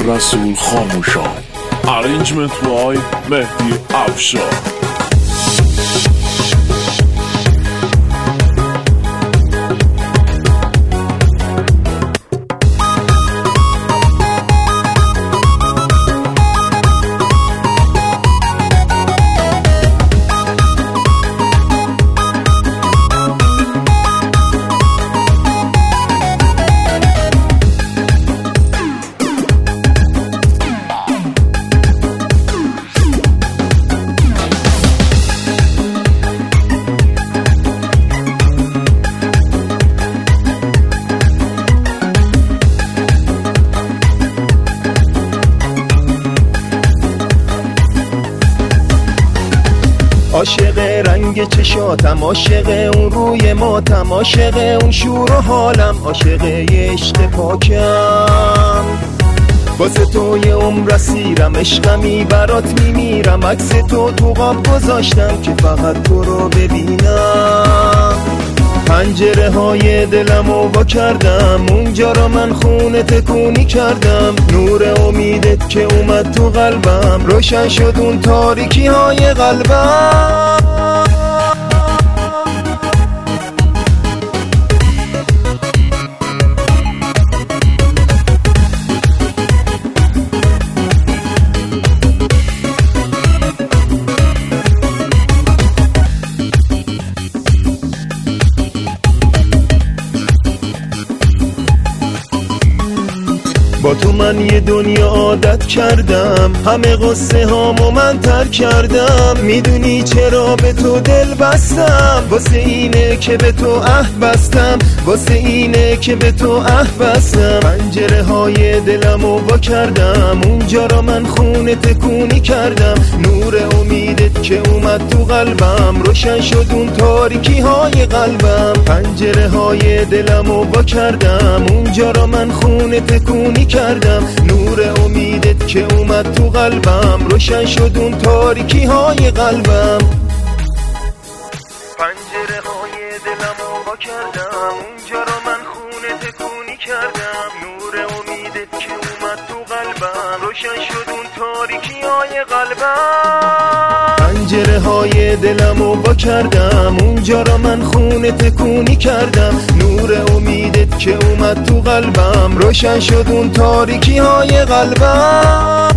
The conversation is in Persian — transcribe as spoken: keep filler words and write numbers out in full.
رسول خاموشا، ارنجمنت بای مهدی افشار. عاشق رنگ چشاتم، عاشق اون روی ماتم، عاشق اون شور و حالم، عاشق یه عشق پاکم. واسه تو یه عمر اسیرم، عشقمی برات میمیرم، عکس تو تو قاب گذاشتم که فقط تو رو ببینم. پنجره های دلمو وا کردم، اونجا را من خونه تکونی کردم. نور امیدت که اومد تو قلبم، روشن شد اون تاریکی های قلبم. با تو من یه دنیا عادت کردم، همه قصه هامو من ترک کردم. میدونی چرا به تو دل بستم؟ واسه اینه که به تو عهد بستم، واسه اینه که به تو عهد بستم. پنجره های دلمو وا کردم، اونجا را من خونه تکونی کردم. نور امیدت که اومد تو قلبم، روشن شد اون تاریکی های قلبم. پنجره های دلمو وا کردم، اونجا را من خونه تکونی کردم. نور امیدت که اومد تو قلبم، روشن شد اون تاریکی های قلبم. پنجره های دلمو وا کردم، اونجا را من خونه تکونی کردم. نور امیدت که اومد تو قلبم، روشن شد اون تاریکی های قلبم. پنجره های دلمو وا کردم، اونجا را من خونه تکونی کردم. نور امیدت که اومد تو قلبم، روشن شد اون تاریکی های قلبم.